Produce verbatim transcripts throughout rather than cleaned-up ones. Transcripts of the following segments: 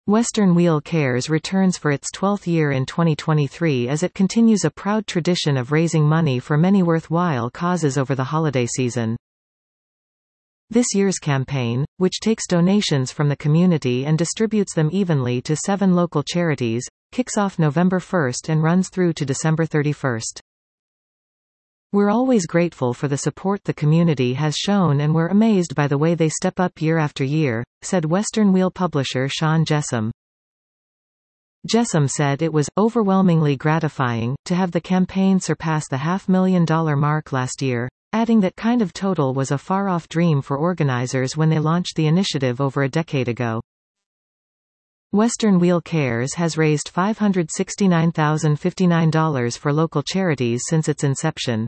Western Wheel Cares returns for its twelfth year in twenty twenty-three as it continues a proud tradition of raising money for many worthwhile causes over the holiday season. This year's campaign, which takes donations from the community and distributes them evenly to seven local charities, kicks off November first and runs through to December thirty-first. We're always grateful for the support the community has shown and we're amazed by the way they step up year after year, said Western Wheel publisher Sean Jessam. Jessam said it was overwhelmingly gratifying to have the campaign surpass the half-million dollar mark last year, adding that kind of total was a far-off dream for organizers when they launched the initiative over a decade ago. Western Wheel Cares has raised five hundred sixty-nine thousand fifty-nine dollars for local charities since its inception.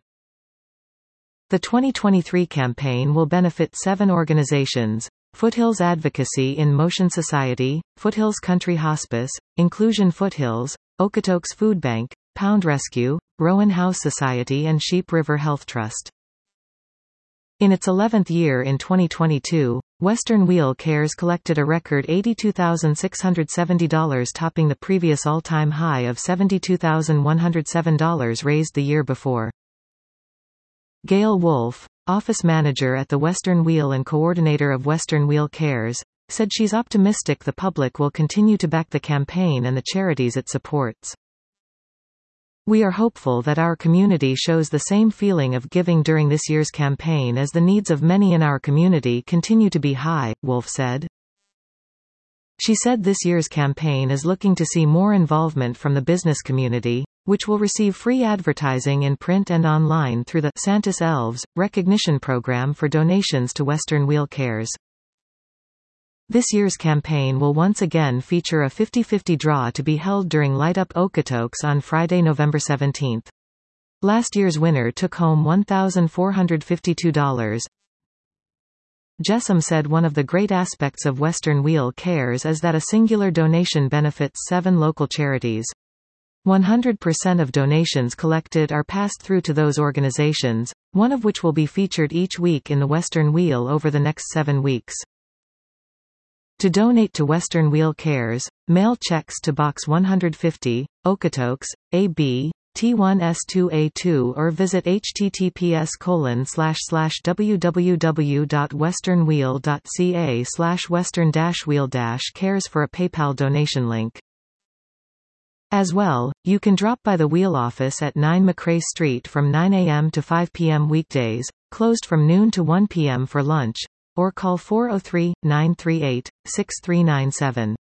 The twenty twenty-three campaign will benefit seven organizations: Foothills Advocacy in Motion Society, Foothills Country Hospice, Inclusion Foothills, Okotoks Food Bank, Pound Rescue, Rowan House Society and Sheep River Health Trust. In its eleventh year in twenty twenty-two, Western Wheel Cares collected a record eighty-two thousand six hundred seventy dollars, topping the previous all-time high of seventy-two thousand one hundred seven dollars raised the year before. Gail Wolfe, office manager at the Western Wheel and coordinator of Western Wheel Cares, said she's optimistic the public will continue to back the campaign and the charities it supports. We are hopeful that our community shows the same feeling of giving during this year's campaign as the needs of many in our community continue to be high, Wolfe said. She said this year's campaign is looking to see more involvement from the business community, which will receive free advertising in print and online through the Santa's Elves recognition program for donations to Western Wheel Cares. This year's campaign will once again feature a fifty-fifty draw to be held during Light Up Okotoks on Friday, November seventeenth. Last year's winner took home one thousand four hundred fifty-two dollars. Jessam said one of the great aspects of Western Wheel Cares is that a singular donation benefits seven local charities. one hundred percent of donations collected are passed through to those organizations, one of which will be featured each week in the Western Wheel over the next seven weeks. To donate to Western Wheel Cares, mail checks to Box one hundred fifty, Okotoks, A B, T one S two A two or visit https colon slash slash www.westernwheel.ca slash western-wheel-cares for a PayPal donation link. As well, you can drop by the Wheel office at nine McRae Street from nine a m to five p m weekdays, closed from noon to one p m for lunch, or call four oh three, nine three eight, six three nine seven.